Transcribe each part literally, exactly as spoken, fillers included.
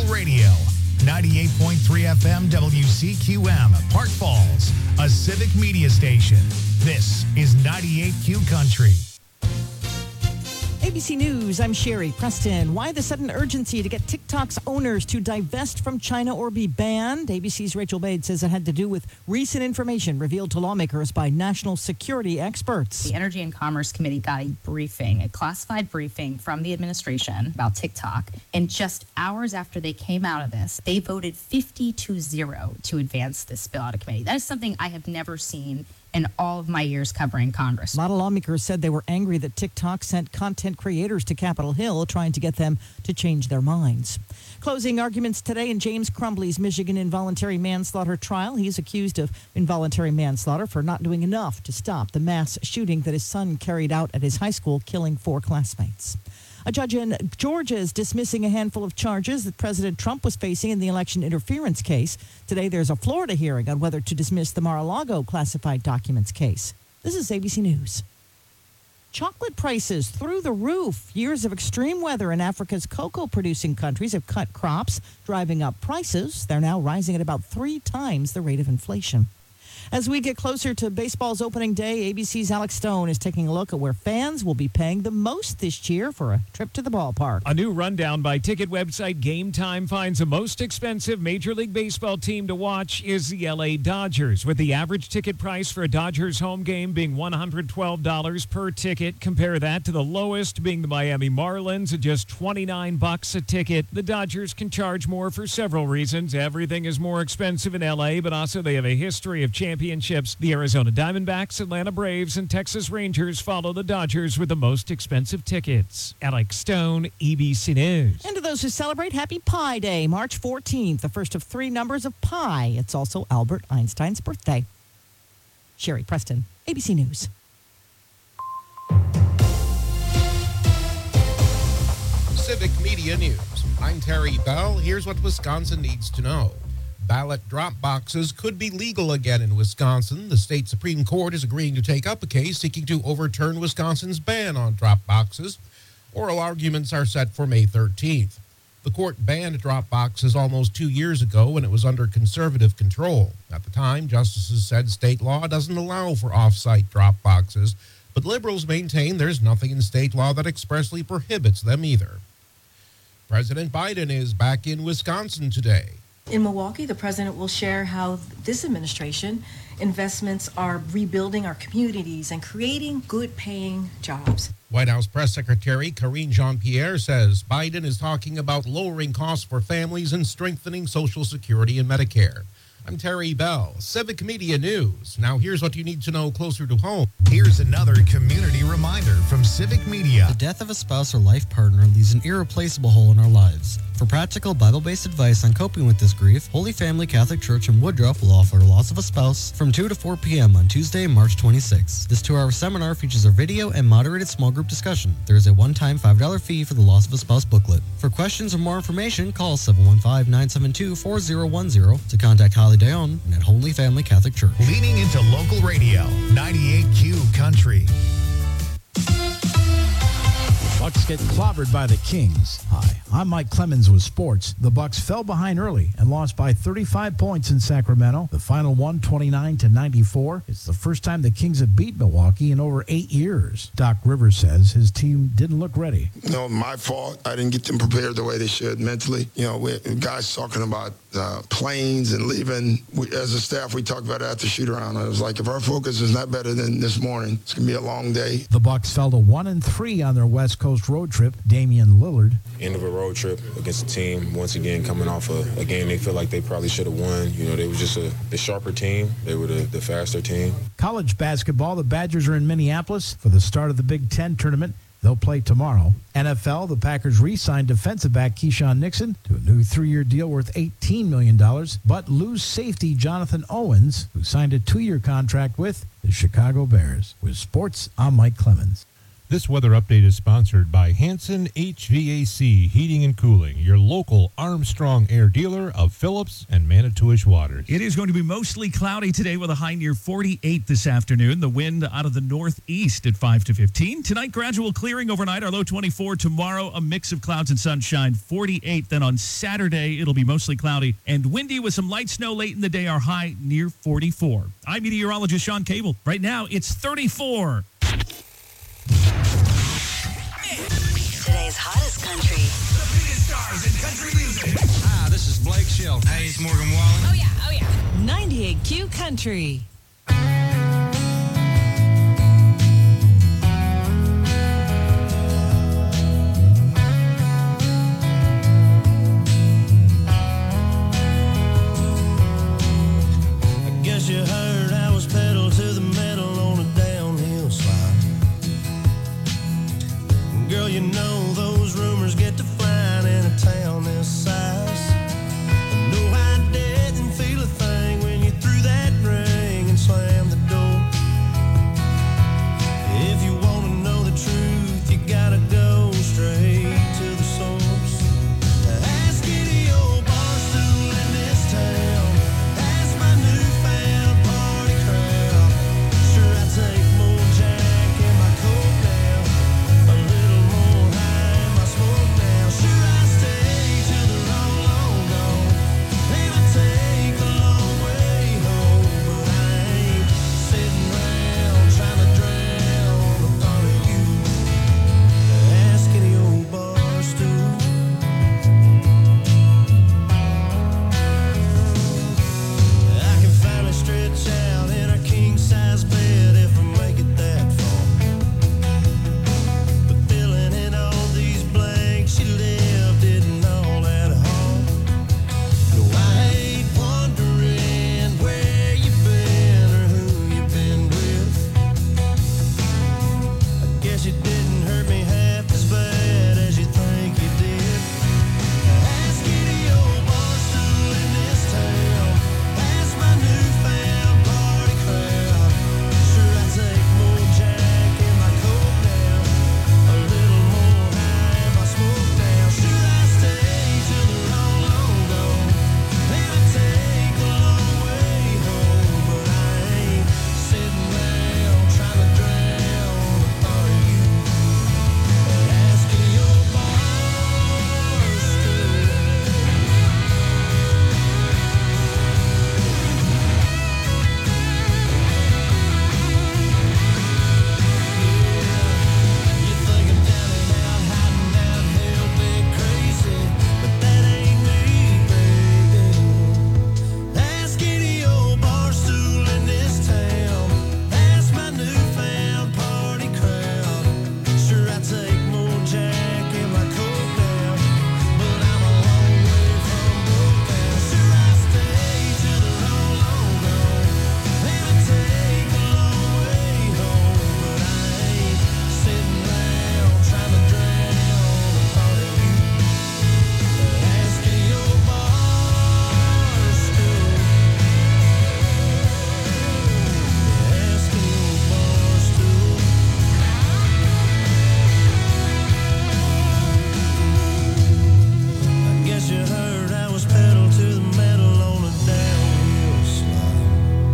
radio. ninety-eight point three F M W C Q M, Park Falls, a civic media station. This is ninety-eight Q Country. A B C News, I'm Sherry Preston. Why the sudden urgency to get TikTok's owners to divest from China or be banned? A B C's Rachel Bade says it had to do with recent information revealed to lawmakers by national security experts. The Energy and Commerce Committee got a briefing, a classified briefing from the administration about TikTok. And just hours after they came out of this, they voted fifty to zero to advance this bill out of committee. That is something I have never seen in all of my years covering Congress. A lot of lawmakers said they were angry that TikTok sent content creators to Capitol Hill trying to get them to change their minds. Closing arguments today in James Crumbley's Michigan involuntary manslaughter trial. He's accused of involuntary manslaughter for not doing enough to stop the mass shooting that his son carried out at his high school, killing four classmates. A judge in Georgia is dismissing a handful of charges that President Trump was facing in the election interference case. Today, there's a Florida hearing on whether to dismiss the Mar-a-Lago classified documents case. This is A B C News. Chocolate prices through the roof. Years of extreme weather in Africa's cocoa-producing countries have cut crops, driving up prices. They're now rising at about three times the rate of inflation. As we get closer to baseball's opening day, A B C's Alex Stone is taking a look at where fans will be paying the most this year for a trip to the ballpark. A new rundown by ticket website Game Time finds the most expensive Major League Baseball team to watch is the L A Dodgers, with the average ticket price for a Dodgers home game being one hundred twelve dollars per ticket. Compare that to the lowest being the Miami Marlins at just twenty-nine bucks a ticket. The Dodgers can charge more for several reasons. Everything is more expensive in L A, but also they have a history of championships. Championships. The Arizona Diamondbacks, Atlanta Braves, and Texas Rangers follow the Dodgers with the most expensive tickets. Alex Stone, A B C News. And to those who celebrate, Happy Pi Day, March fourteenth, the first of three numbers of pi. It's also Albert Einstein's birthday. Sherry Preston, A B C News. Civic Media News. I'm Terry Bell. Here's what Wisconsin needs to know. Ballot drop boxes could be legal again in Wisconsin. The state Supreme Court is agreeing to take up a case seeking to overturn Wisconsin's ban on drop boxes. Oral arguments are set for May thirteenth. The court banned drop boxes almost two years ago when it was under conservative control. At the time, justices said state law doesn't allow for off-site drop boxes, but liberals maintain there's nothing in state law that expressly prohibits them either. President Biden is back in Wisconsin today. In Milwaukee, the president will share how this administration investments are rebuilding our communities and creating good-paying jobs. White House Press Secretary Karine Jean-Pierre says Biden is talking about lowering costs for families and strengthening Social Security and Medicare. I'm Terry Bell, Civic Media News. Now here's what you need to know closer to home. Here's another community reminder from Civic Media. The death of a spouse or life partner leaves an irreplaceable hole in our lives. For practical Bible-based advice on coping with this grief, Holy Family Catholic Church in Woodruff will offer Loss of a Spouse from two to four p.m. on Tuesday, March twenty-sixth. This two-hour seminar features a video and moderated small group discussion. There is a one-time five dollars fee for the Loss of a Spouse booklet. For questions or more information, call seven one five, nine seven two, four zero one zero to contact Holly Dion at Holy Family Catholic Church. Leaning into local radio, ninety-eight Q Country. Bucks get clobbered by the Kings. Hi, I'm Mike Clemens with sports. The Bucks fell behind early and lost by thirty-five points in Sacramento. The final one, twenty-nine to ninety-four. It's the first time the Kings have beat Milwaukee in over eight years. Doc Rivers says his team didn't look ready. No, my fault. I didn't get them prepared the way they should mentally. You know, we, guys talking about uh, planes and leaving. We, as a staff, we talked about it after shoot-around. I was like, if our focus is not better than this morning, it's going to be a long day. The Bucks fell to one and three on their West Coast road trip. Damian Lillard. End of a road trip against a team, once again, coming off a, a game they feel like they probably should have won. You know, they were just a, the sharper team. They were the, the faster team. College basketball, the Badgers are in Minneapolis for the start of the Big Ten tournament. They'll play tomorrow. N F L, the Packers re-signed defensive back Keyshawn Nixon to a new three-year deal worth eighteen million dollars, but lose safety Jonathan Owens, who signed a two-year contract with the Chicago Bears. With sports, I'm Mike Clemens. This weather update is sponsored by Hanson H V A C Heating and Cooling, your local Armstrong Air dealer of Phillips and Manitowish waters. It is going to be mostly cloudy today with a high near forty-eight this afternoon. The wind out of the northeast at five to fifteen. Tonight, gradual clearing overnight. Our low twenty-four. Tomorrow, a mix of clouds and sunshine, forty-eight. Then on Saturday, it'll be mostly cloudy and windy with some light snow late in the day. Our high near forty-four. I'm meteorologist Sean Cable. Right now, it's thirty-four. Today's hottest country. The biggest stars in country music. Hi, this is Blake Shelton. Hey, it's Morgan Wallen. Oh, yeah, oh, yeah. ninety-eight Q Country. I guess you heard I was pedal to the metal on a downhill slide. Girl, you know those rumors get to flying in a town this size. And no, I didn't feel a thing when you threw that ring and slammed the door. If you want to know the truth, you gotta go straight to the source. Ask any old bar stool in this town. Ask my newfound party crowd. Sure, I take more Jack in my coat now. A little more high in my smoke now. Sure, I stay till they're all long gone. And I take the long way home. But I ain't sitting around trying to drown the thought of you. Ask any old bar stool. I can finally stretch out in a king-size bed if I make it that far. But filling in all these blanks you left isn't all that hard. No, I hate wondering where you've been or who you've been with. I guess it didn't hurt me half as bad as you think you did. Ask any old bar stool in this town. Ask my newfound party crowd. Sure, I take more Jack in my coat now. A little more high in my smoke now. Sure, I stay till they're all long gone. And I take the long way home. But I ain't sitting around trying to drown the thought of you. Ask any old bar stool. You think I'm down and out, hiding out, hell big crazy, but that ain't me, baby. Ask any old bar stool in this town. Ask my newfound party crowd. Sure, I take more Jack in my coat now, but I'm a long way from broke now. Sure, I stay till they're all long gone, and I take the long way home. But I ain't sitting around trying to drown the thought of you. Ask any old bar stool. Ask any old bar stool. I guess you heard I was pedal to the metal on a downhill slide.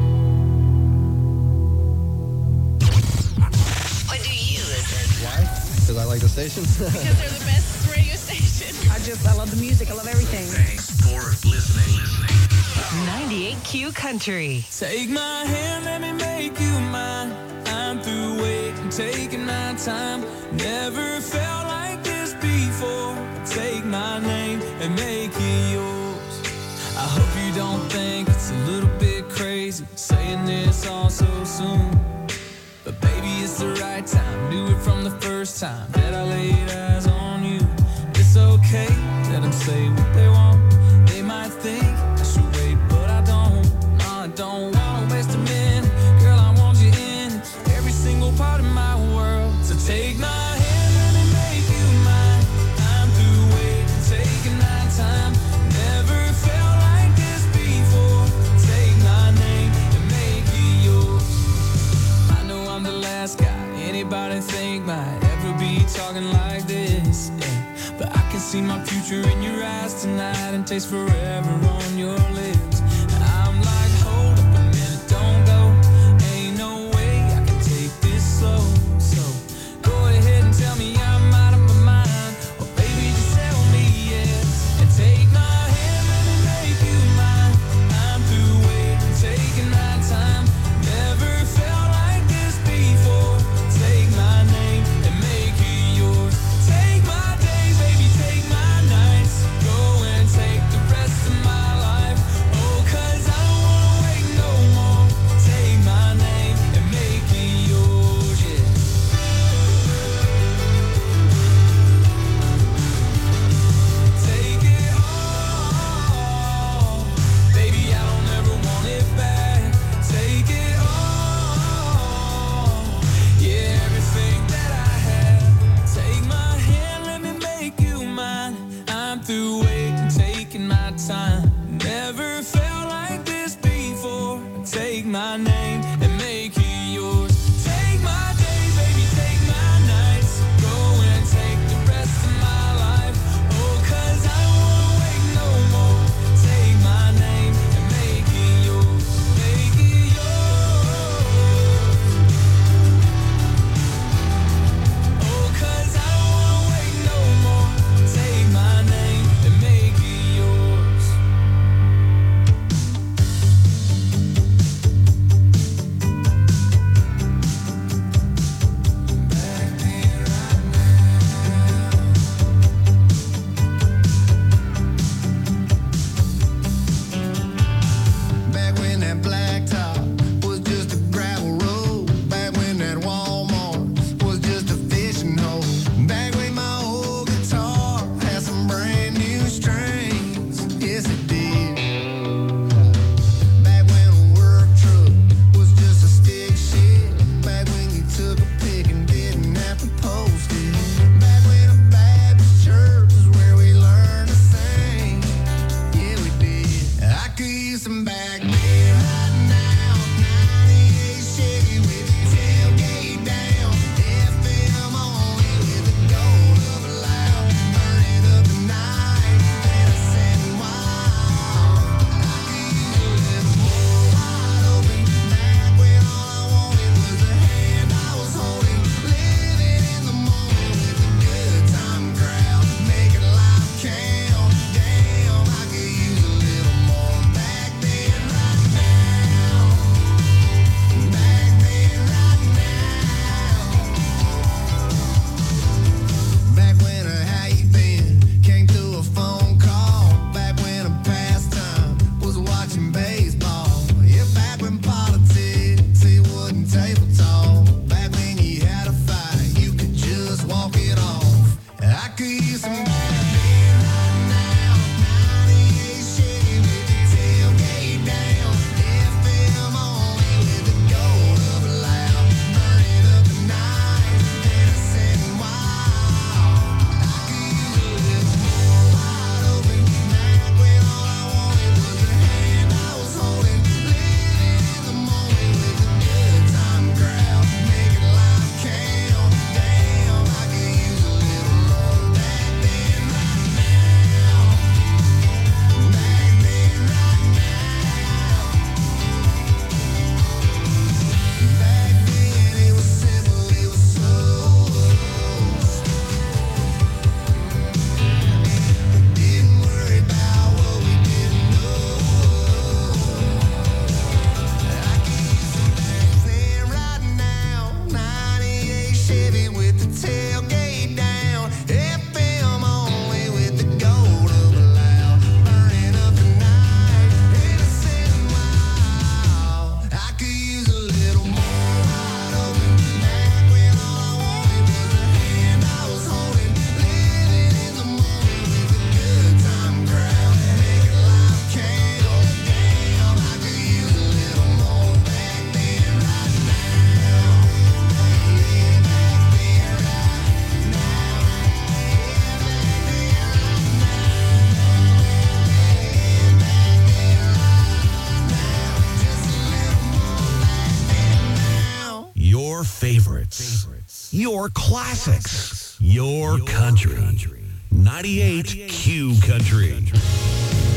What do you listen? Why? Because I like the station. Because they're the best radio station. I just, I love the music. I love everything. Thanks for listening. ninety-eight Q Country. Take my hand, let me make you mine. I'm through waiting, taking my time. Never felt like this before. Take my name and make it yours. I hope you don't think it's a little bit crazy saying this all so soon. But baby, it's the right time. Knew it from the first time that I laid eyes on you. It's okay, let them say what they want. They might think I should wait, but I don't. No, I don't wanna waste a minute. Girl, I want you in every single part of my world. So take my hand, let me make you mine. I'm through waiting, taking my time. Never felt like this before. Take my name and make it yours. I know I'm the last guy anybody think might stays forever on your lips. I'm like, hold up a minute, don't go. Ain't no way I can take this slow. So go ahead and tell me I'm out of my mind. Or baby, just tell me yes. And take my hand, let me make you mine. I'm through waiting, taking my time. Never felt like this before. Take my name and make it yours. Take my days, baby, take my nights. Go and take the rest of my life. Oh, 'cause I don't wanna wait no more. Take my name and make it yours, yeah. Take it all, baby, I don't ever want it back. Take it all, yeah, everything that I had. Take my hand, let me make you mine. I'm through waiting, taking my time. Never felt like this before. Take my name and make it yours. Take my days, baby, take my nights. Go and take the rest of my life. Oh, 'cause I don't wanna wait no more. Take my name and make it yours. Make it yours. Oh, 'cause I don't wanna wait no more. Take my name and make it yours. Back when that blacktop was just a gravel road. Back when that Walmart was just a fishing hole. Back when my old guitar had some brand new strings. Yes, it did. Back when a work truck was just a stick shift. Back when you took a pic and didn't have to post it. Back when a Baptist church was where we learned to sing. Yeah, we did. I could use some back then right now. ninety-eight Chevy with the tailgate down. F M only with the gold of a loud. Burning up the night and a setting wild. I could use a little more wide open. Back when all I wanted was the hand I was holding. Living in the moment with a good time crowd. Making life count. Damn, I could use a little more back then, right now. Back then, right now. Back when a how you been came through a phone call. Back when a pastime was watching baseball. Yeah, back when politics it wasn't table talk. Back when you had a fight, you could just walk it off. I could use some back then, right now. ninety-eight Chevy with the tailgate down. F M only with the gold of a loud. Burning up the night and a setting wild. I could use a little more wide open. Back when all I wanted was the hand I was holding. Living in the moment with a good time crowd. Making life count. Damn, I could use a little more back then, right now. Back then, right now. Back then it was simple, it was so. Didn't worry about what we didn't know. I could use some back then, right now. ninety-eight Chevy with the tailgate down. F M only with the gold of a loud. Burning up the night in a setting wild. I could use a little more wide open. Back when all I wanted was the hand I was holding. Living in the moment with a good time crowd. Making life count. Damn, I could use a little more back then, right now. Yeah, back then, right now. Yeah, back then, right now. Just a little more back then, now. Your favorites. Your classics. Your country. ninety-eight Q Country.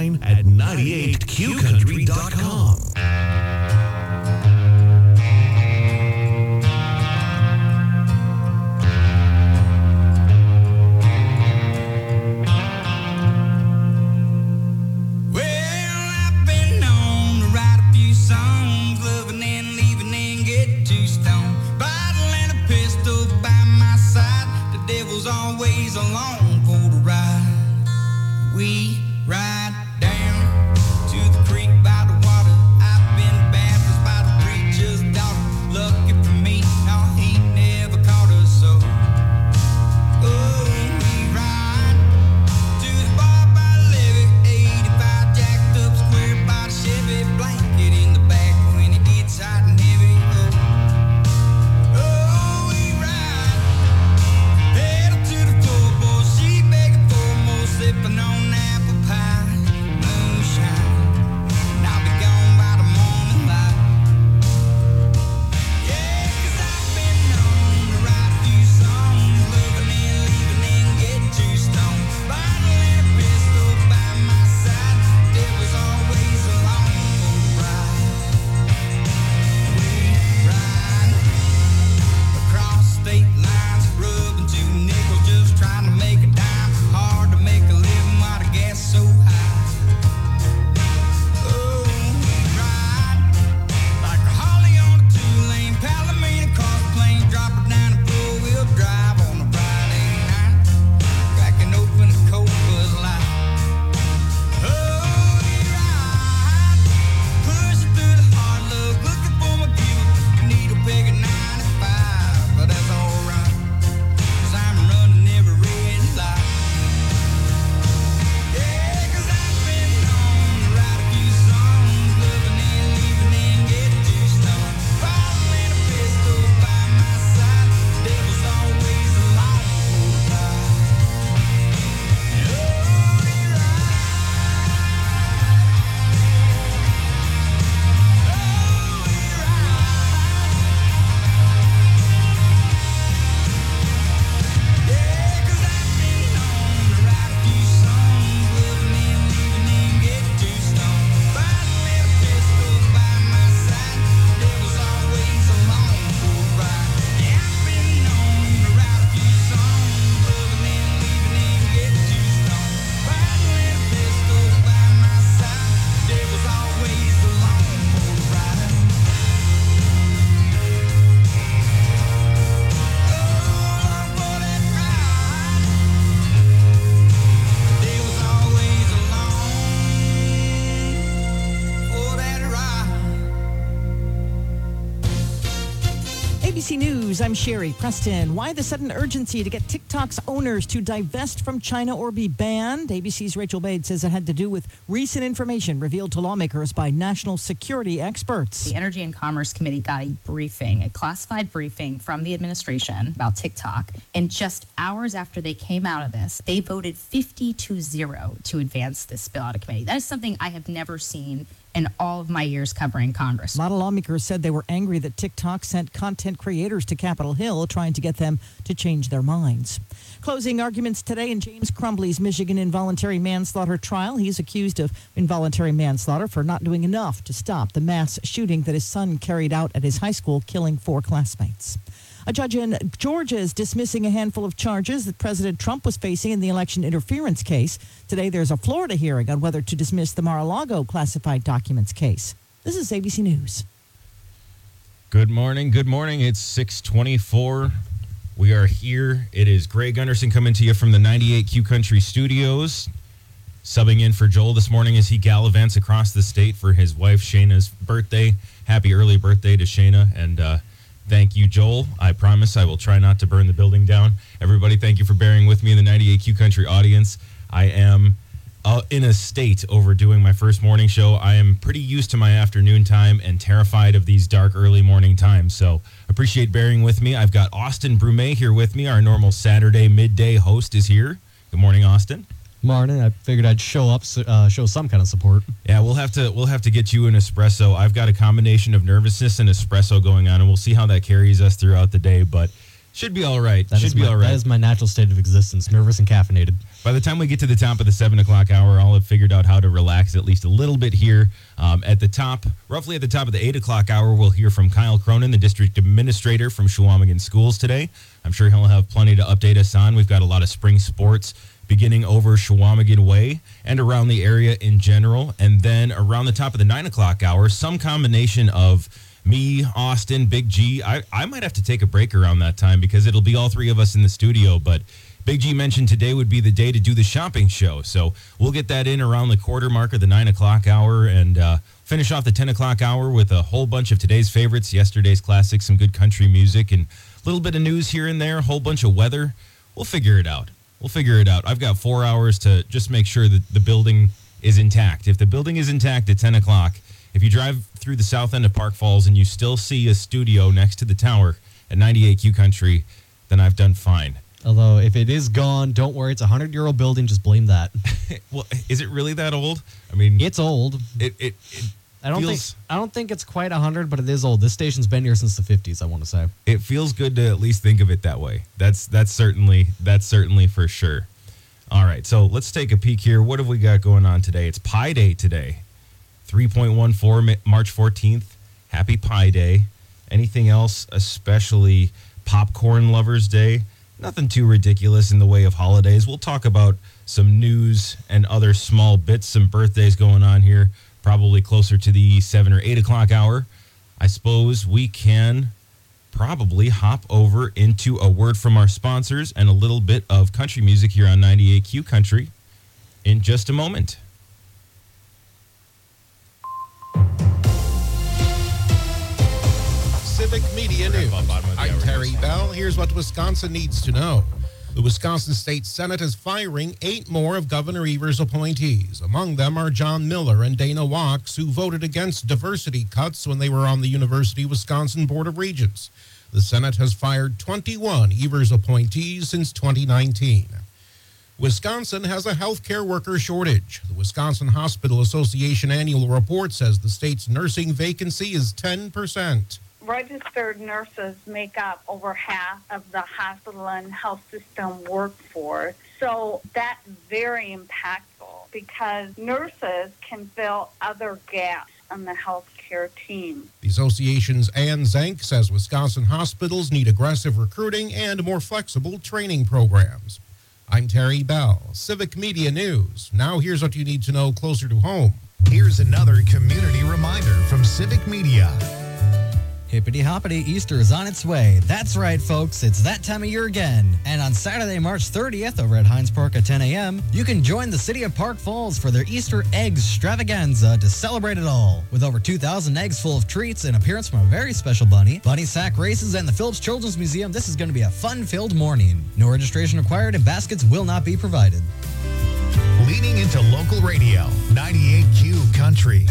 online at ninety-eight q country dot com. Always along for the ride. We ride down to the creek by the water. I've been baptized by the preacher's daughter. Lucky for me, no, he never caught us so. Oh, we ride to the bar by the levee. eighty-five jacked up square by the Chevy. Blanket in the back when it gets hot and heavy. Oh, oh, we ride. Pedal to the floor, boy, she begging for more, sipping on apple pie, moonshine, and I'll be gone by the morning light. Yeah, 'cause I've been known to write a few songs, loving and leaving and getting too stoned. Bottle and a pistol by my side, devil's always along for the ride. We ride across state lines, rubbing two nickels, just trying to make a dime. Hard to make a living while the gas so high. Oh, we ride like a Holly on a two-lane Palomino cross plane, drop it down a four-wheel drive on a Friday night, cracking open a cold Bud Light. Oh, we ride, pushing through the hard luck, looking for my gift, needle peg at ninety-five, but that's alright, 'cause I'm running every red light. Yeah, 'cause I've been known to write a few songs, loving and leaving and getting too stoned. Bottle and a pistol by my side, devil's always along for the ride. Oh, we ride. Oh, we ride. Yeah, 'cause I've been known to write a few songs, loving and leaving and getting too stoned. Bottle and a pistol by my side, devil's always along for the ride. Yeah, I've been known to write a few songs, loving and leaving and getting too stoned. Bottle and a pistol by my side, devil's always along for the ride. A B C News, I'm Sherry Preston. Why the sudden urgency to get TikTok's owners to divest from China or be banned? A B C's Rachel Bade says it had to do with recent information revealed to lawmakers by national security experts. The Energy and Commerce Committee got a briefing, a classified briefing from the administration about TikTok. And just hours after they came out of this, they voted fifty to zero to advance this bill out of committee. That is something I have never seen in all of my years covering Congress. Model lawmakers said they were angry that TikTok sent content creators to Capitol Hill trying to get them to change their minds. Closing arguments today in James Crumbley's Michigan involuntary manslaughter trial. He's accused of involuntary manslaughter for not doing enough to stop the mass shooting that his son carried out at his high school, killing four classmates. A judge in Georgia is dismissing a handful of charges that President Trump was facing in the election interference case. Today, there's a Florida hearing on whether to dismiss the Mar-a-Lago classified documents case. This is A B C News. Good morning. Good morning. It's six twenty-four. We are here. It is Greg Gunderson coming to you from the ninety-eight Q Country Studios. Subbing in for Joel this morning as he gallivants across the state for his wife Shayna's birthday. Happy early birthday to Shayna, and uh, thank you, Joel. I promise I will try not to burn the building down. Everybody, thank you for bearing with me in the ninety-eight Q Country audience. I am uh, in a state over doing my first morning show. I am pretty used to my afternoon time and terrified of these dark early morning times. So appreciate bearing with me. I've got Austin Brumet here with me. Our normal Saturday midday host is here. Good morning, Austin. Morning. I figured I'd show up, uh, show some kind of support. Yeah, we'll have to we'll have to get you an espresso. I've got a combination of nervousness and espresso going on, and we'll see how that carries us throughout the day. But should be all right. That should is be my, all right. That is my natural state of existence, nervous and caffeinated. By the time we get to the top of the seven o'clock hour, I'll have figured out how to relax at least a little bit here. Um, at the top, roughly at the top of the eight o'clock hour, we'll hear from Kyle Cronin, the district administrator from Chequamegon Schools today. I'm sure he'll have plenty to update us on. We've got a lot of spring sports beginning over Chequamegon Way and around the area in general. And then around the top of the nine o'clock hour, some combination of me, Austin, Big G. I, I might have to take a break around that time because it'll be all three of us in the studio, but Big G mentioned today would be the day to do the shopping show. So we'll get that in around the quarter mark of the nine o'clock hour and uh, finish off the ten o'clock hour with a whole bunch of today's favorites, yesterday's classics, some good country music, and a little bit of news here and there, a whole bunch of weather. We'll figure it out. We'll figure it out. I've got four hours to just make sure that the building is intact. If the building is intact at ten o'clock, if you drive through the south end of Park Falls and you still see a studio next to the tower at ninety-eight Q Country, then I've done fine. Although, if it is gone, don't worry. It's a hundred-year-old building. Just blame that. Well, is it really that old? I mean, it's old. It it, it I don't feels, think I don't think it's quite a hundred, but it is old. This station's been here since the fifties. I want to say it feels good to at least think of it that way. That's that's certainly that's certainly for sure. All right, so let's take a peek here. What have we got going on today? It's Pi Day today, three point one four, March fourteenth. Happy Pi Day. Anything else, especially Popcorn Lovers Day? Nothing too ridiculous in the way of holidays. We'll talk about some news and other small bits, some birthdays going on here, probably closer to the seven or eight o'clock hour. I suppose we can probably hop over into a word from our sponsors and a little bit of country music here on ninety-eight Q Country in just a moment. Civic Media News. I'm Terry Bell. Here's what Wisconsin needs to know. The Wisconsin State Senate is firing eight more of Governor Evers' appointees. Among them are John Miller and Dana Wachs, who voted against diversity cuts when they were on the University of Wisconsin Board of Regents. The Senate has fired twenty-one Evers appointees since twenty nineteen. Wisconsin has a healthcare worker shortage. The Wisconsin Hospital Association annual report says the state's nursing vacancy is ten percent. Registered nurses make up over half of the hospital and health system workforce. So that's very impactful because nurses can fill other gaps on the healthcare team. The association's Ann Zank says Wisconsin hospitals need aggressive recruiting and more flexible training programs. I'm Terry Bell, Civic Media News. Now here's what you need to know closer to home. Here's another community reminder from Civic Media. Hippity hoppity, Easter is on its way. That's right, folks. It's that time of year again. And on Saturday, March thirtieth, over at Heinz Park at ten a.m., you can join the city of Park Falls for their Easter Eggs Extravaganza to celebrate it all. With over two thousand eggs full of treats, an appearance from a very special bunny, bunny sack races, and the Phillips Children's Museum, this is going to be a fun-filled morning. No registration required and baskets will not be provided. Leading into local radio, ninety-eight Q Country.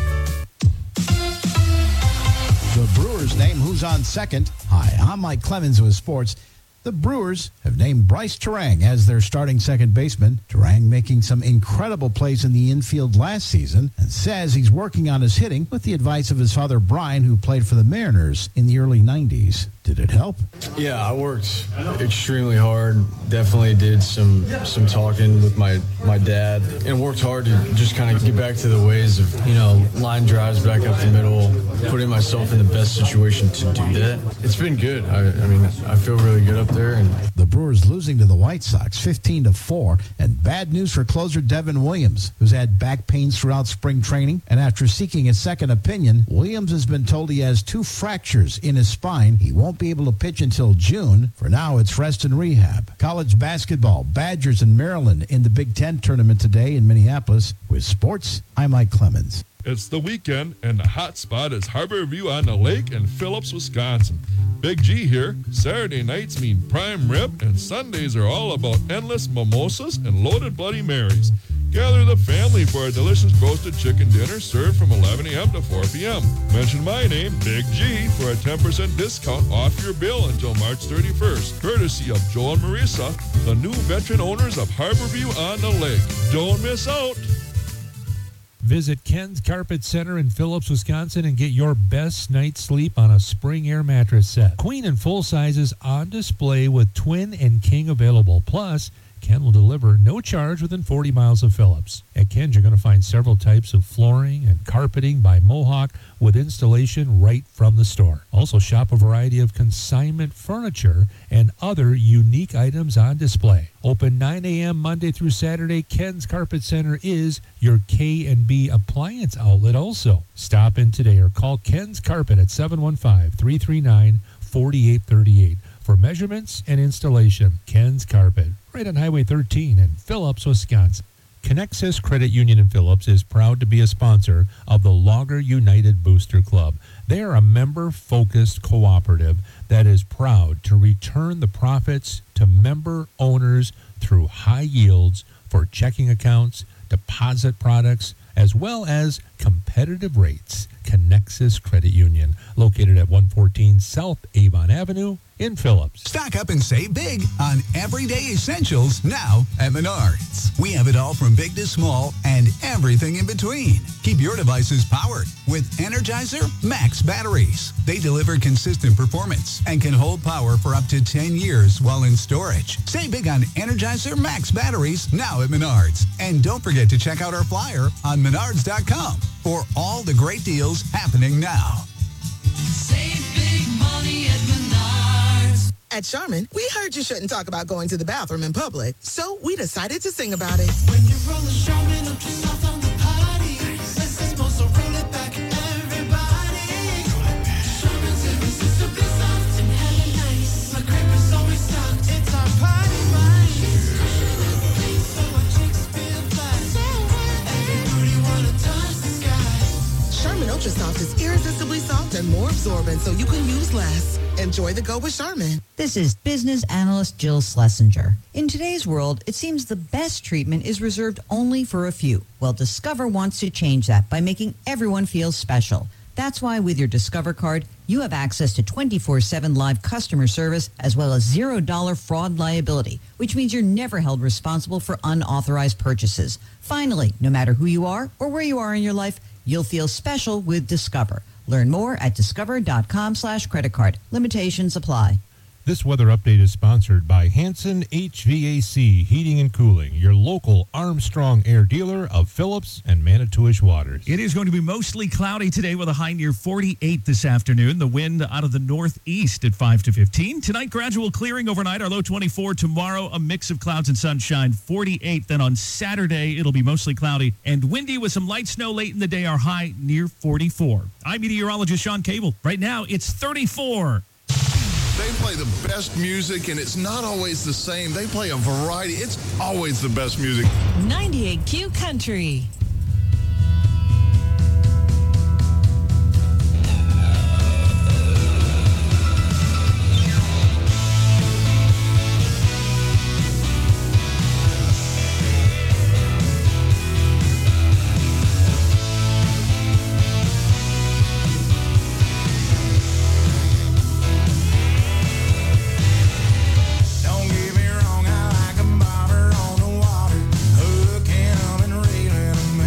The Brewers name who's on second. Hi, I'm Mike Clemens with sports. The Brewers have named Bryce Terang as their starting second baseman. Terang making some incredible plays in the infield last season and says he's working on his hitting with the advice of his father, Brian, who played for the Mariners in the early nineties. Did it help? Yeah, I worked extremely hard. Definitely did some some talking with my, my dad and worked hard to just kind of get back to the ways of, you know, line drives back up the middle, putting myself in the best situation to do that. It's been good. I, I mean, I feel really good up there. And the Brewers losing to the White Sox fifteen to four, and bad news for closer Devin Williams, who's had back pains throughout spring training. And after seeking a second opinion, Williams has been told he has two fractures in his spine. He won't be able to pitch until June. For now, it's rest and rehab. College basketball, Badgers and Maryland in the Big Ten tournament today in Minneapolis. With sports, I'm Mike Clemens. It's the weekend, and the hot spot is Harbor View on the Lake in Phillips, Wisconsin. Big G here. Saturday nights mean prime rib, and Sundays are all about endless mimosas and loaded Bloody Marys. Gather the family for a delicious roasted chicken dinner served from eleven a.m. to four p.m. Mention my name, Big G, for a ten percent discount off your bill until March thirty-first, courtesy of Joe and Marisa, the new veteran owners of Harbor View on the Lake. Don't miss out. Visit Ken's Carpet Center in Phillips, Wisconsin, and get your best night's sleep on a Spring Air mattress set. Queen and full sizes on display with twin and king available. Plus, Ken will deliver no charge within forty miles of Phillips. At Ken's, you're going to find several types of flooring and carpeting by Mohawk with installation right from the store. Also shop a variety of consignment furniture and other unique items on display. Open nine a.m. Monday through Saturday, Ken's Carpet Center is your K and B appliance outlet also. Stop in today or call Ken's Carpet at seven one five, three three nine, four eight three eight for measurements and installation. Ken's Carpet, right on Highway thirteen in Phillips, Wisconsin. Connexus Credit Union in Phillips is proud to be a sponsor of the Logger United Booster Club. They are a member-focused cooperative that is proud to return the profits to member owners through high yields for checking accounts, deposit products, as well as competitive rates. Connexus Credit Union, located at one fourteen South Avon Avenue in Phillips. Stock up and save big on everyday essentials now at Menards. We have it all from big to small and everything in between. Keep your devices powered with Energizer Max batteries. They deliver consistent performance and can hold power for up to ten years while in storage. Save big on Energizer Max batteries now at Menards. And don't forget to check out our flyer on menards dot com for all the great deals happening now. Save big money at Menards. At Charmin, we heard you shouldn't talk about going to the bathroom in public, so we decided to sing about it. When you roll a Charmin up to south on the party, this is supposed to roll it back, everybody. Charmin's irresistibly soft and hella nice. My crib is always stocked. It's our party wine. So our chicks feel fly. Everybody wanna touch the sky. Charmin Ultra Soft is irresistibly soft and more absorbent, so you can use less. Enjoy the go with Charmin. This is business analyst Jill Schlesinger. In today's world, it seems the best treatment is reserved only for a few. Well, Discover wants to change that by making everyone feel special. That's why with your Discover card, you have access to twenty-four seven live customer service as well as zero dollar fraud liability, which means you're never held responsible for unauthorized purchases. Finally, no matter who you are or where you are in your life, you'll feel special with Discover. Learn more at discover.com slash credit card. Limitations apply. This weather update is sponsored by Hanson H V A C Heating and Cooling, your local Armstrong Air dealer of Phillips and Manitowish waters. It is going to be mostly cloudy today with a high near forty-eight this afternoon. The wind out of the northeast at five to fifteen. Tonight, gradual clearing overnight. Our low twenty-four. Tomorrow, a mix of clouds and sunshine, forty-eight. Then on Saturday, it'll be mostly cloudy and windy with some light snow late in the day. Our high near forty-four. I'm meteorologist Sean Cable. Right now, it's thirty-four. They play the best music, and it's not always the same. They play a variety. It's always the best music. ninety-eight Q Country. Don't get me wrong, I like a bobber on the water, hooking 'em and reeling 'em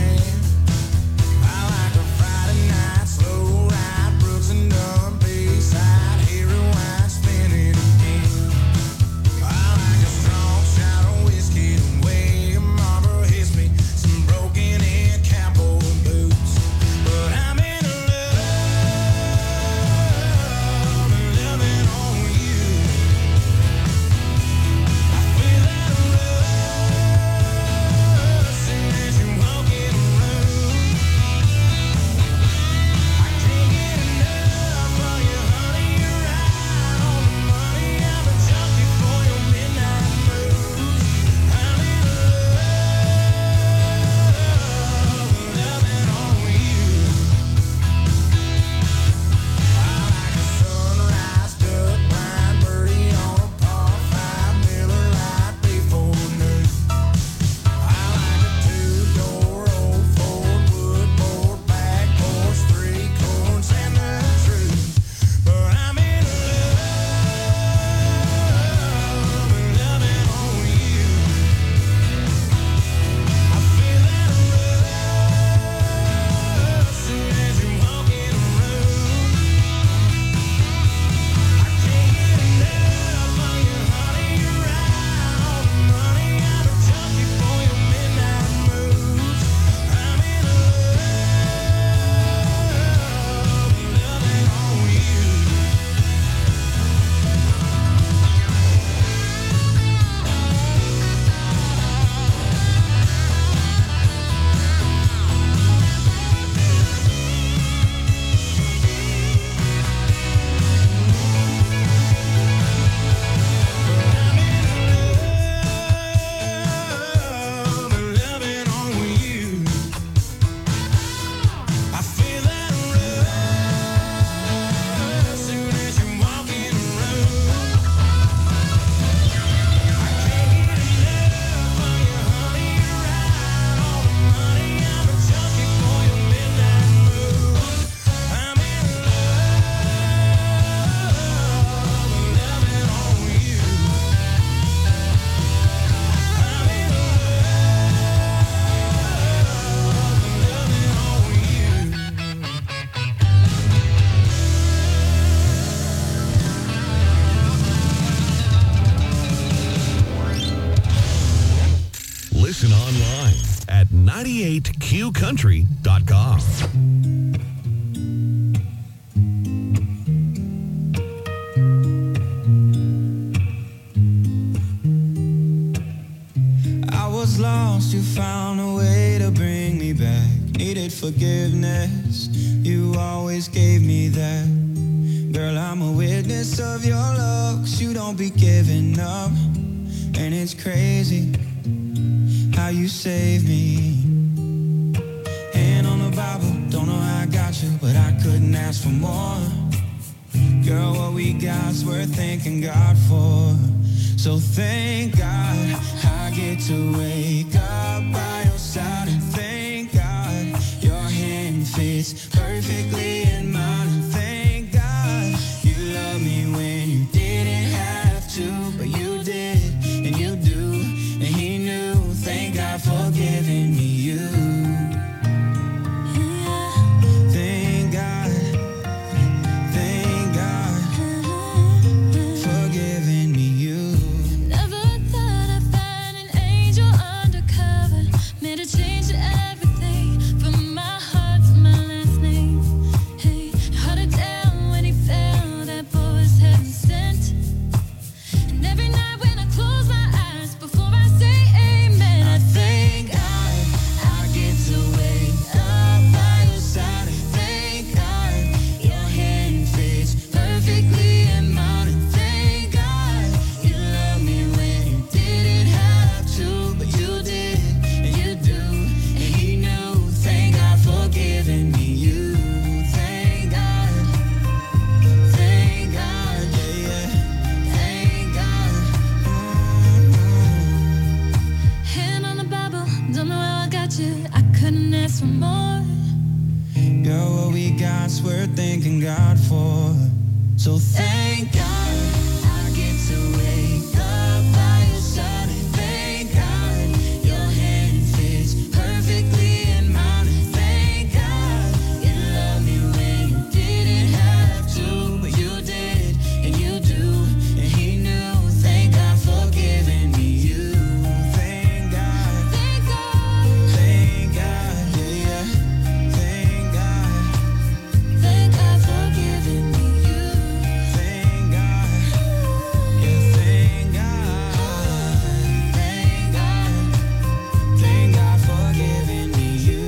ninety-eight Q country dot com. I was lost, you found a way to bring me back. Needed forgiveness, you always gave me that. Girl, I'm a witness of your love, 'cause you don't be giving up. And it's crazy how you saved me. Hand on the Bible, don't know how I got you, but I couldn't ask for more. Girl, what we got's worth thanking God for. So thank God I get to wake up by your side, and thank God your hand fits perfectly in mine, and thank God you love me when you didn't have to, but you did, and you do, and he knew. Thank God for giving me you. Thank God, thank God for giving me you. Never thought I'd find an angel undercover. Made a change to everything from my heart to my last name. Hey, held it down when he fell. That boy was heaven sent. And every night when I close my eyes before I say amen, I thank God I get to wake up by your side. And thank God your hand fits perfectly in mine. And thank God you love me when you didn't have to, but you did, and you do, and he knew. Thank God for giving me you. Thank God, thank God, yeah, yeah. Thank God. Hand on the Bible, don't know how I got you. I couldn't ask for more. Girl, what we got's worth thanking God for. So thank God I get to wake up by your side, and thank God your hand fits perfectly in mine, and thank God you love me when you didn't have to, but you did, and you do, and he knew. Thank God for giving me you. Thank God, thank God, thank God, yeah, yeah. Thank God, thank God for giving me you. Thank God, yeah, thank God, thank God, thank God for giving me you.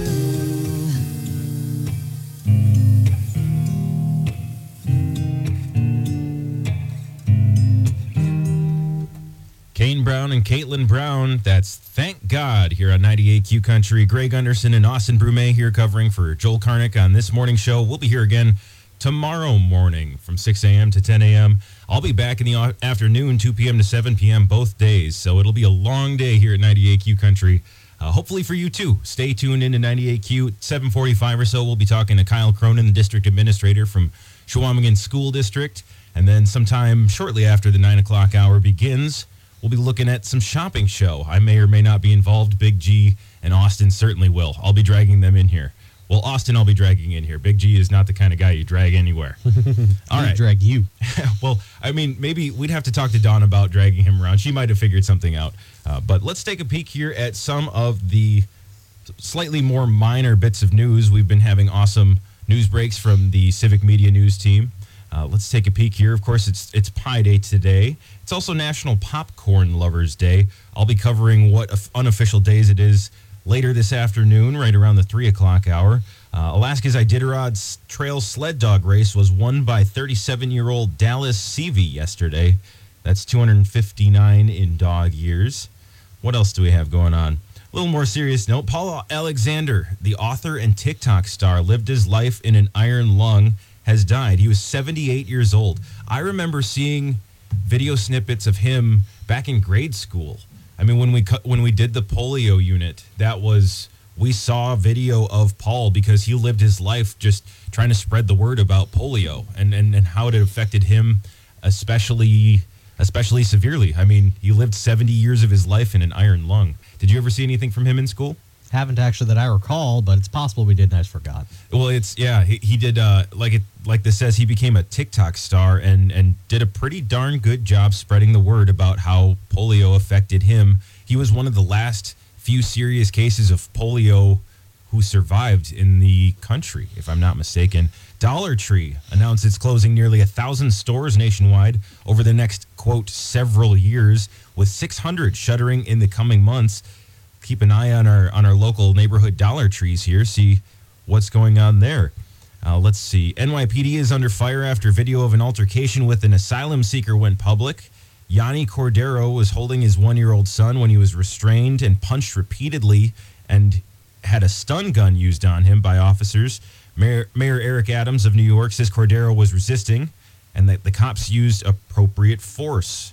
Kane Brown and Caitlin Brown, that's Thank God here on ninety-eight Q Country. Greg Gunderson and Austin Brumet here covering for Joel Karnick on this morning show. We'll be here again tomorrow morning from six a.m. to ten a.m. I'll be back in the a- afternoon, two p.m. to seven p.m. both days, so it'll be a long day here at ninety-eight Q Country. Uh, hopefully for you too. Stay tuned into ninety-eight Q. seven forty-five or so, we'll be talking to Kyle Cronin, the district administrator from Chequamegon School District. And then sometime shortly after the nine o'clock hour begins, we'll be looking at some shopping show. I may or may not be involved. Big G and Austin certainly will. I'll be dragging them in here. Well, Austin, I'll be dragging in here. Big G is not the kind of guy you drag anywhere. All right. Drag you. Well, I mean, maybe we'd have to talk to Dawn about dragging him around. She might have figured something out. Uh, but let's take a peek here at some of the slightly more minor bits of news. We've been having awesome news breaks from the Civic Media News team. Uh, let's take a peek here. Of course, it's it's Pie Day today. It's also National Popcorn Lovers Day. I'll be covering what unofficial days it is later this afternoon, right around the three o'clock hour. Uh, Alaska's Iditarod Trail Sled Dog Race was won by thirty-seven-year-old Dallas Seavey yesterday. That's two hundred fifty-nine in dog years. What else do we have going on? A little more serious note. Paul Alexander, the author and TikTok star, lived his life in an iron lung, has died. He was seventy-eight years old. I remember seeing video snippets of him back in grade school. I mean, when we cu- when we did the polio unit, that was, we saw video of Paul because he lived his life just trying to spread the word about polio and, and, and how it affected him, especially especially severely. I mean, he lived seventy years of his life in an iron lung. Did you ever see anything from him in school? Haven't actually that I recall, but it's possible we did and I just forgot. Well, it's, yeah, he, he did, uh, like it, like this says, he became a TikTok star and, and did a pretty darn good job spreading the word about how polio affected him. He was one of the last few serious cases of polio who survived in the country, if I'm not mistaken. Dollar Tree announced it's closing nearly a thousand stores nationwide over the next, quote, several years, with six hundred shuttering in the coming months. Keep an eye on our on our local neighborhood Dollar Trees here, see what's going on there. Uh, let's see. N Y P D is under fire after video of an altercation with an asylum seeker went public. Yanni Cordero was holding his one-year-old son when he was restrained and punched repeatedly and had a stun gun used on him by officers. Mayor, Mayor Eric Adams of New York says Cordero was resisting and that the cops used appropriate force.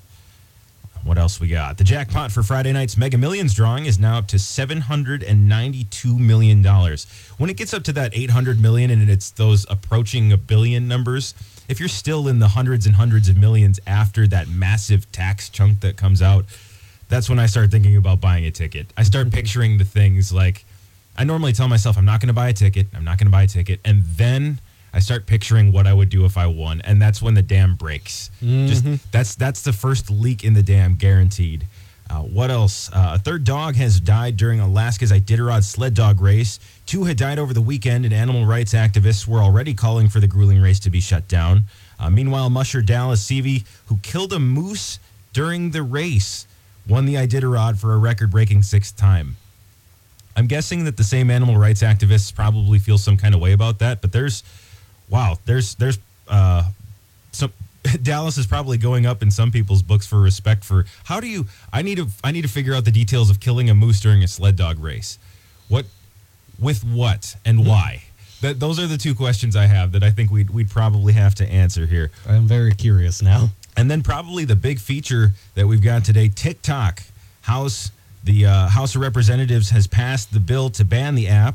What else we got? The jackpot for Friday night's Mega Millions drawing is now up to seven hundred ninety-two million dollars. When it gets up to that eight hundred million dollars and it's those approaching a billion numbers, if you're still in the hundreds and hundreds of millions after that massive tax chunk that comes out, that's when I start thinking about buying a ticket. I start picturing the things like, I normally tell myself I'm not going to buy a ticket, I'm not going to buy a ticket, and then I start picturing what I would do if I won, and that's when the dam breaks. Mm-hmm. Just that's that's the first leak in the dam, guaranteed. Uh, what else? Uh, a third dog has died during Alaska's Iditarod sled dog race. Two had died over the weekend, and animal rights activists were already calling for the grueling race to be shut down. Uh, meanwhile, musher Dallas Seavey, who killed a moose during the race, won the Iditarod for a record-breaking sixth time. I'm guessing that the same animal rights activists probably feel some kind of way about that, but there's Wow, there's there's uh, some Dallas is probably going up in some people's books for respect for how do you I need to I need to figure out the details of killing a moose during a sled dog race. What with what and why? That those are the two questions I have that I think we'd we'd probably have to answer here. I'm very curious now. And then probably the big feature that we've got today, TikTok. House the uh, House of Representatives has passed the bill to ban the app.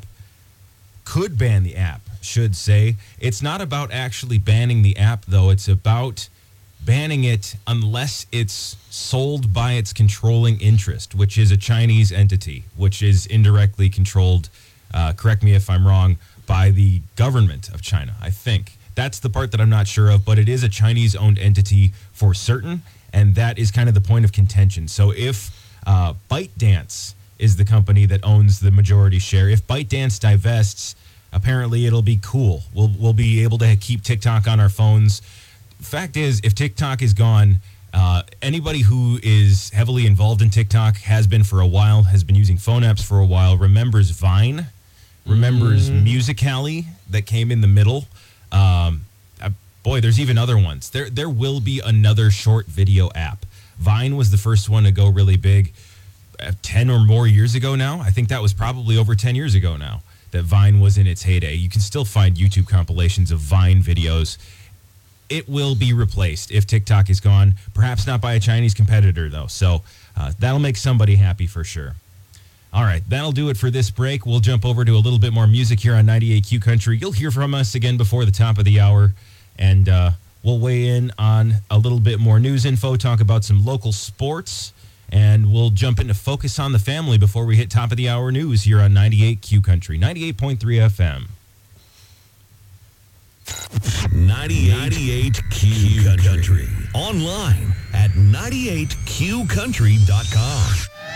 Could ban the app, should say. It's not about actually banning the app, though. It's about banning it unless it's sold by its controlling interest, which is a Chinese entity, which is indirectly controlled, uh, correct me if I'm wrong, by the government of China, I think. That's the part that I'm not sure of, but it is a Chinese-owned entity for certain, and that is kind of the point of contention. So if uh, ByteDance is the company that owns the majority share, if ByteDance divests, apparently it'll be cool. We'll we'll be able to keep TikTok on our phones. Fact is, if TikTok is gone, uh, anybody who is heavily involved in TikTok, has been for a while, has been using phone apps for a while, remembers Vine, remembers mm. Musical.ly that came in the middle. Um, uh, boy, there's even other ones. There there will be another short video app. Vine was the first one to go really big uh, ten or more years ago now. I think that was probably over ten years ago now that Vine was in its heyday. You can still find YouTube compilations of Vine videos. It will be replaced if TikTok is gone. Perhaps not by a Chinese competitor, though. So uh, that'll make somebody happy for sure. All right, that'll do it for this break. We'll jump over to a little bit more music here on ninety-eight Q Country. You'll hear from us again before the top of the hour, and uh, we'll weigh in on a little bit more news info, talk about some local sports, and we'll jump into Focus on the Family before we hit top of the hour news here on ninety-eight Q Country, ninety-eight point three F M. ninety-eight Q Country. Online at ninety-eight Q country dot com.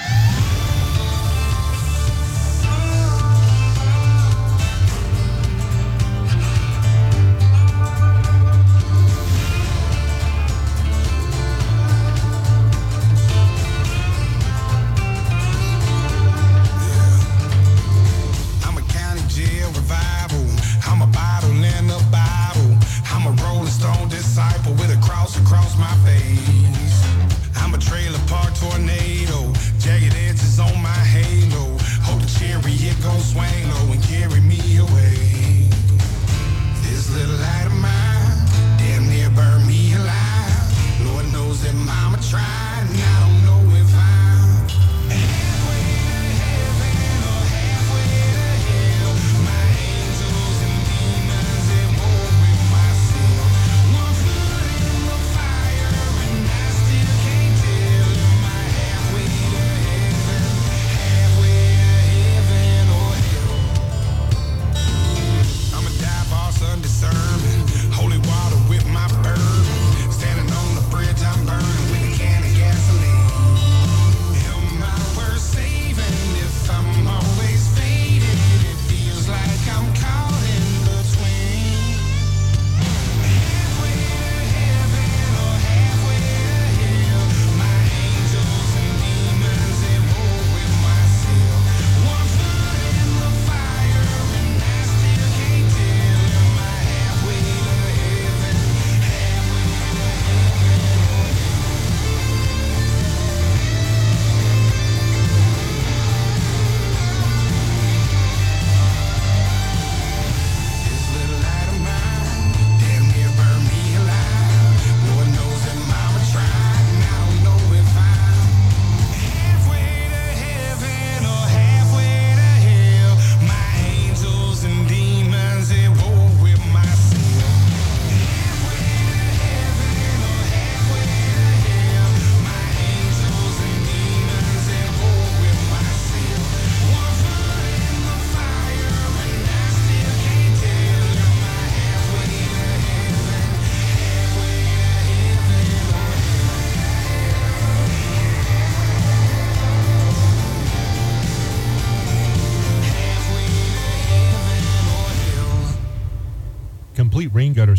Across my face, I'm a trailer park tornado, jagged edges on my halo. Hope the chariot gon' swing low and carry me away. This little light of mine damn near burned me alive. Lord knows that mama tried, and I don't know if I'm halfway to heaven or halfway to hell. My angels and demons at war with myself. One foot in the fire and I still can't tell. Am I halfway to heaven, halfway to heaven or hell? I'm a dive boss undiscerning. Hold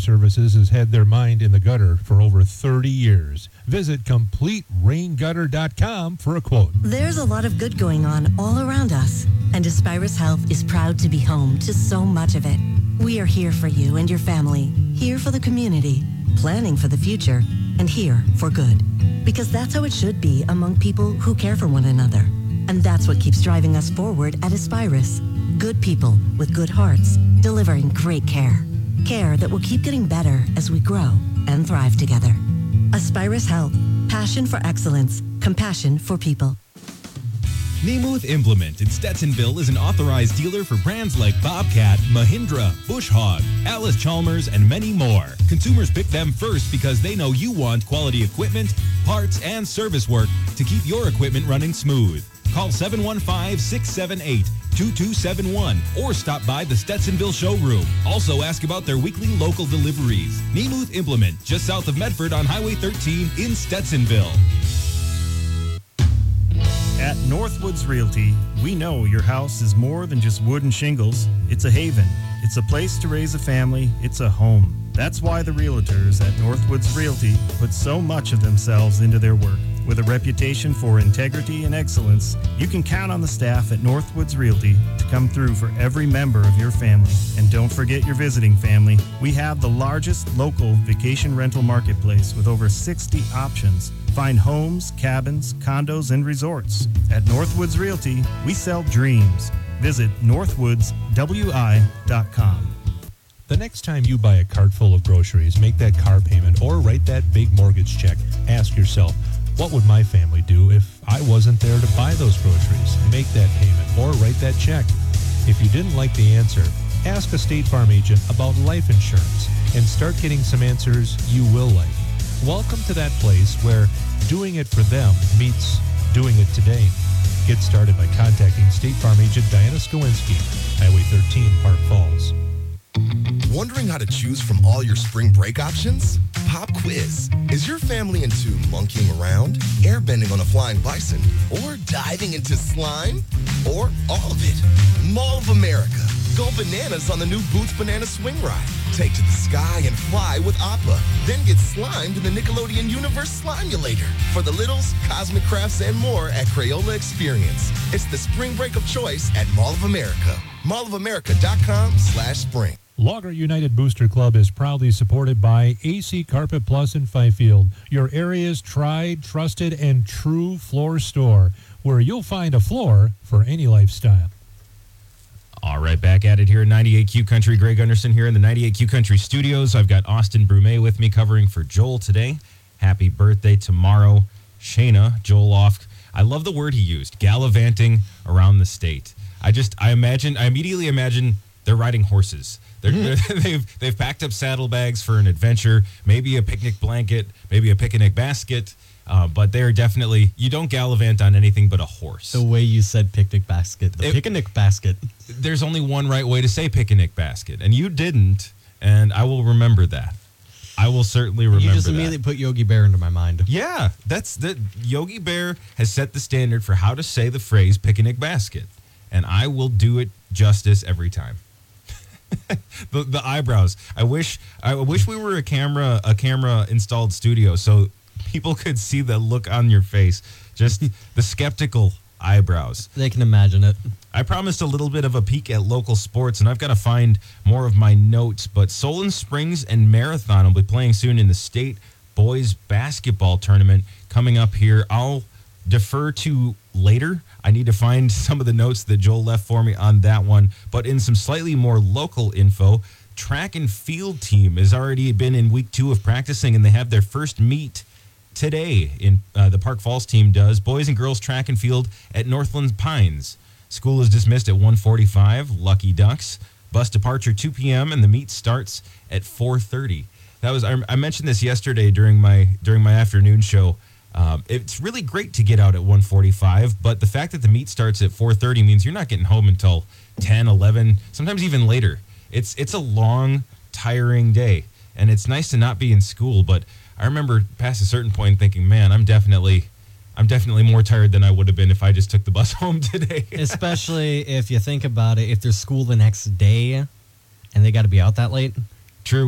Services has had their mind in the gutter for over thirty years. Visit complete rain gutter dot com for a quote. There's a lot of good going on all around us, and Aspirus Health is proud to be home to so much of it. We are here for you and your family, here for the community, planning for the future, and here for good. Because that's how it should be among people who care for one another. And that's what keeps driving us forward at Aspirus. Good people with good hearts, delivering great care. Care that will keep getting better as we grow and thrive together. Aspirus Health. Passion for excellence. Compassion for people. Nemuth Implement in Stetsonville is an authorized dealer for brands like Bobcat, Mahindra, Bush Hog, Alice Chalmers, and many more. Consumers pick them first because they know you want quality equipment, parts, and service work to keep your equipment running smooth. Call seven one five, six seven eight, two two seven one or stop by the Stetsonville showroom. Also ask about their weekly local deliveries. Nemuth Implement, just south of Medford on Highway thirteen in Stetsonville. At Northwoods Realty, we know your house is more than just wood and shingles. It's a haven. It's a place to raise a family. It's a home. That's why the realtors at Northwoods Realty put so much of themselves into their work. With a reputation for integrity and excellence, you can count on the staff at Northwoods Realty to come through for every member of your family. And don't forget your visiting family. We have the largest local vacation rental marketplace with over sixty options. Find homes, cabins, condos, and resorts. At Northwoods Realty, we sell dreams. Visit northwoods w i dot com. The next time you buy a cart full of groceries, make that car payment, or write that big mortgage check, ask yourself, what would my family do if I wasn't there to buy those groceries, make that payment, or write that check? If you didn't like the answer, ask a State Farm agent about life insurance and start getting some answers you will like. Welcome to that place where doing it for them meets doing it today. Get started by contacting State Farm agent Diana Skowinski, Highway thirteen, Park Falls. Wondering how to choose from all your spring break options? Pop quiz. Is your family into monkeying around, airbending on a flying bison, or diving into slime? Or all of it? Mall of America. Go bananas on the new Boots Banana Swing Ride. Take to the sky and fly with Appa. Then get slimed in the Nickelodeon Universe Slimulator. For the littles, cosmic crafts, and more at Crayola Experience. It's the spring break of choice at Mall of America. mall of america dot com slash spring. Logger United Booster Club is proudly supported by A C Carpet Plus in Fifield, your area's tried, trusted, and true floor store, where you'll find a floor for any lifestyle. All right, back at it here at ninety-eight Q Country. Greg Gunderson here in the ninety-eight Q Country studios. I've got Austin Brumet with me covering for Joel today. Happy birthday tomorrow, Shayna. Joel off. I love the word he used, gallivanting around the state. I just, I imagine, I immediately imagine they're riding horses. They're, they're, they've they've packed up saddlebags for an adventure, maybe a picnic blanket, maybe a picnic basket. Uh, but they're definitely, you don't gallivant on anything but a horse. The way you said picnic basket, the It- picnic basket. There's only one right way to say picnic basket, and you didn't, and I will remember that. I will certainly remember You just that. immediately put Yogi Bear into my mind. Yeah, that's the Yogi Bear has set the standard for how to say the phrase picnic basket, and I will do it justice every time. the the eyebrows. I wish I wish we were a camera a camera installed studio so people could see the look on your face. Just the skeptical eyebrows. They can imagine it. I promised a little bit of a peek at local sports, and I've got to find more of my notes. But Solon Springs and Marathon will be playing soon in the state boys basketball tournament coming up here. I'll defer to later. I need to find some of the notes that Joel left for me on that one. But in some slightly more local info, track and field team has already been in week two of practicing, and they have their first meet today. In uh, the Park Falls team does. Boys and girls track and field at Northland Pines. School is dismissed at one forty-five. Lucky Ducks. Bus departure two p.m. and the meet starts at four thirty. That was I, I mentioned this yesterday during my during my afternoon show. Um, it's really great to get out at one forty-five, but the fact that the meet starts at four thirty means you're not getting home until ten, eleven, sometimes even later. It's it's a long, tiring day, and it's nice to not be in school. But I remember past a certain point thinking, man, I'm definitely. I'm definitely more tired than I would have been if I just took the bus home today. Especially if you think about it, if there's school the next day and they got to be out that late. True.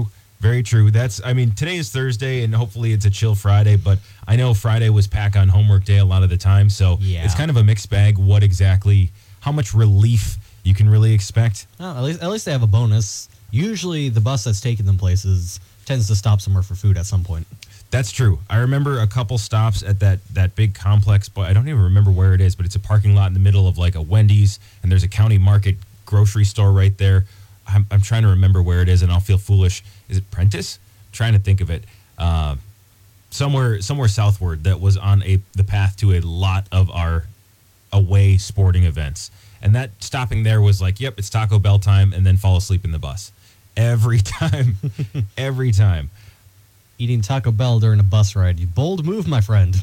Very true. That's, I mean, today is Thursday, and hopefully it's a chill Friday, but I know Friday was pack on homework day a lot of the time, so Yeah. it's kind of a mixed bag what exactly, how much relief you can really expect. Oh, at least, at least they have a bonus. Usually the bus that's taking them places tends to stop somewhere for food at some point. That's true. I remember a couple stops at that, that big complex, but I don't even remember where it is, but it's a parking lot in the middle of like a Wendy's, and there's a county market grocery store right there. I'm, I'm trying to remember where it is, and I'll feel foolish. Is it Prentice? I'm trying to think of it. Uh, somewhere somewhere southward that was on a the path to a lot of our away sporting events. And that stopping there was like, yep, it's Taco Bell time, and then fall asleep in the bus. Every time. Every time. Eating Taco Bell during a bus ride. You bold move, my friend.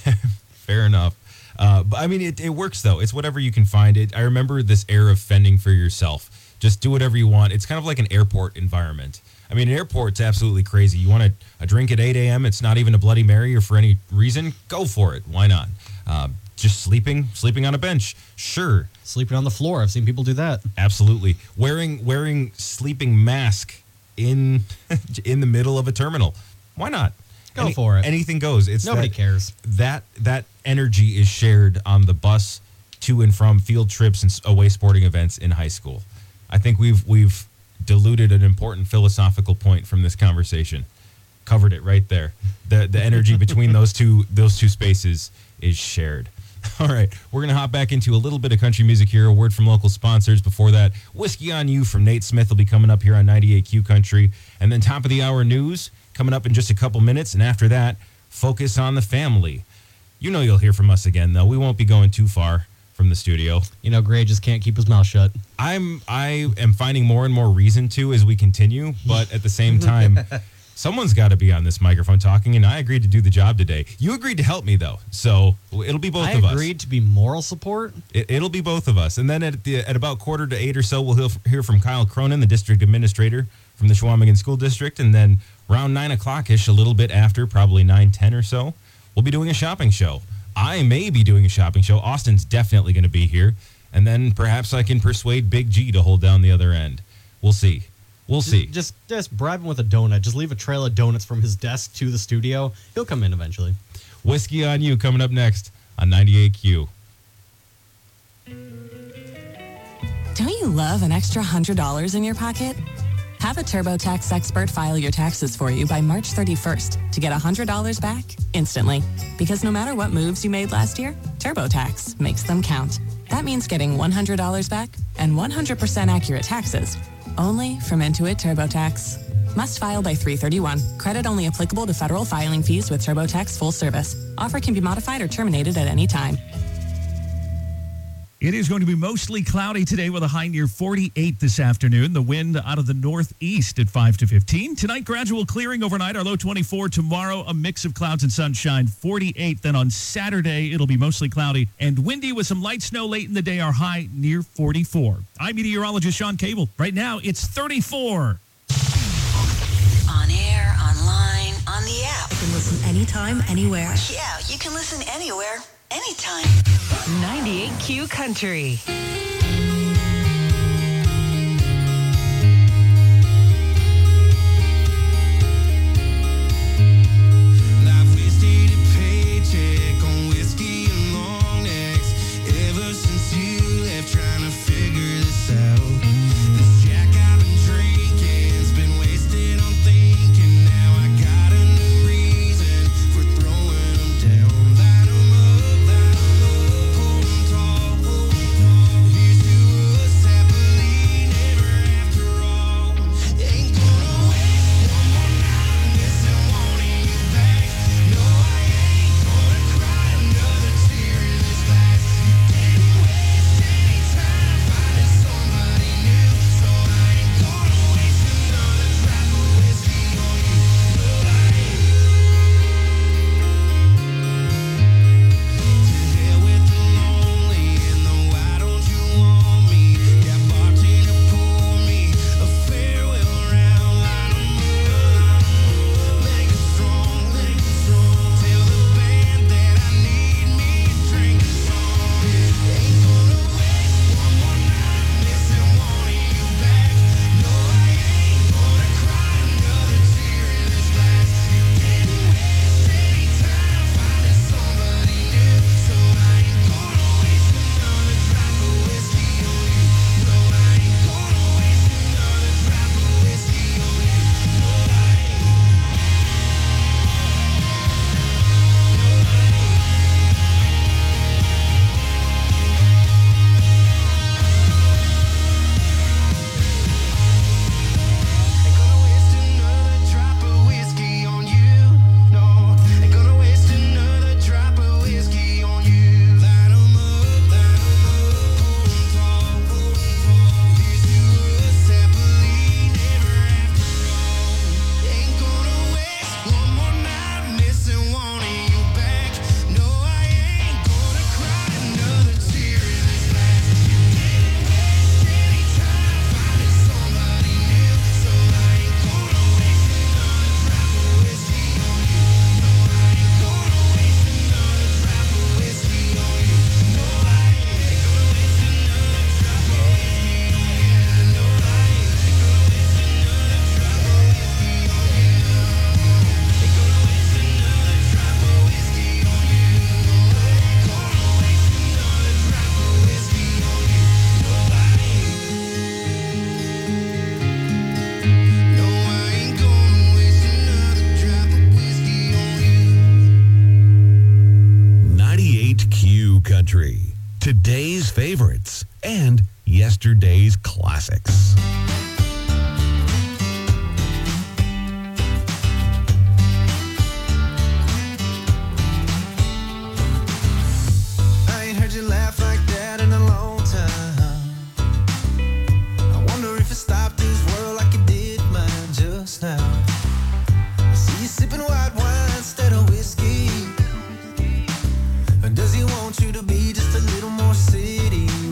Fair enough. Uh, but I mean, it, it works, though. It's whatever you can find. It. I remember this air of fending for yourself. Just do whatever you want. It's kind of like an airport environment. I mean, an airport's absolutely crazy. You want a, a drink at eight a.m., it's not even a Bloody Mary or for any reason, go for it. Why not? Uh, just sleeping, sleeping on a bench, sure. Sleeping on the floor. I've seen people do that. Absolutely. Wearing wearing sleeping mask in in the middle of a terminal. Why not? Go for it. Anything goes. It's Nobody that, cares. That that energy is shared on the bus to and from field trips and s- away sporting events in high school. I think we've we've diluted an important philosophical point from this conversation. Covered it right there. The the energy between those two those two spaces is shared. All right, we're going to hop back into a little bit of country music here. A word from local sponsors. Before that, Whiskey on You from Nate Smith will be coming up here on ninety-eight Q Country. And then top of the hour news coming up in just a couple minutes. And after that, Focus on the Family. You know you'll hear from us again, though. We won't be going too far from the studio. You know, Gray just can't keep his mouth shut. I'm I am finding more and more reason to as we continue, but at the same time, someone's got to be on this microphone talking, and I agreed to do the job today. You agreed to help me, though, so it'll be both I of us. I agreed to be moral support. It, it'll be both of us, and then at the, at about quarter to eight or so, we'll hear, hear from Kyle Cronin, the district administrator from the Chequamegon School District, and then around nine o'clock-ish, a little bit after, probably nine ten or so, we'll be doing a shopping show. I may be doing a shopping show. Austin's definitely going to be here. And then perhaps I can persuade Big G to hold down the other end. We'll see. We'll just, see. Just, just bribe him with a donut. Just leave a trail of donuts from his desk to the studio. He'll come in eventually. Whiskey on You coming up next on ninety-eight Q. Don't you love an extra one hundred dollars in your pocket? Have a TurboTax expert file your taxes for you by March thirty-first to get one hundred dollars back instantly. Because no matter what moves you made last year, TurboTax makes them count. That means getting one hundred dollars back and one hundred percent accurate taxes. Only from Intuit TurboTax. Must file by three thirty-one. Credit only applicable to federal filing fees with TurboTax full service. Offer can be modified or terminated at any time. It is going to be mostly cloudy today with a high near forty-eight this afternoon. The wind out of the northeast at five to fifteen. Tonight, gradual clearing overnight. Our low twenty-four. Tomorrow, a mix of clouds and sunshine, forty-eight. Then on Saturday, it'll be mostly cloudy and windy with some light snow late in the day. Our high near forty-four. I'm meteorologist Sean Cable. Right now, it's thirty-four. On air, online, on the app. You can listen anytime, anywhere. Yeah, you can listen anywhere, anytime. ninety-eight Q Country. Life wasted a paycheck on whiskey and long necks. Ever since you left, trying to figure this out. This Jack I've been drinking's been wasted on thinking. Now I got a new reason for throwing them down. Light 'em up, light 'em up, hold 'em tall, hold 'em tall. Country. Today's favorites and yesterday's classics.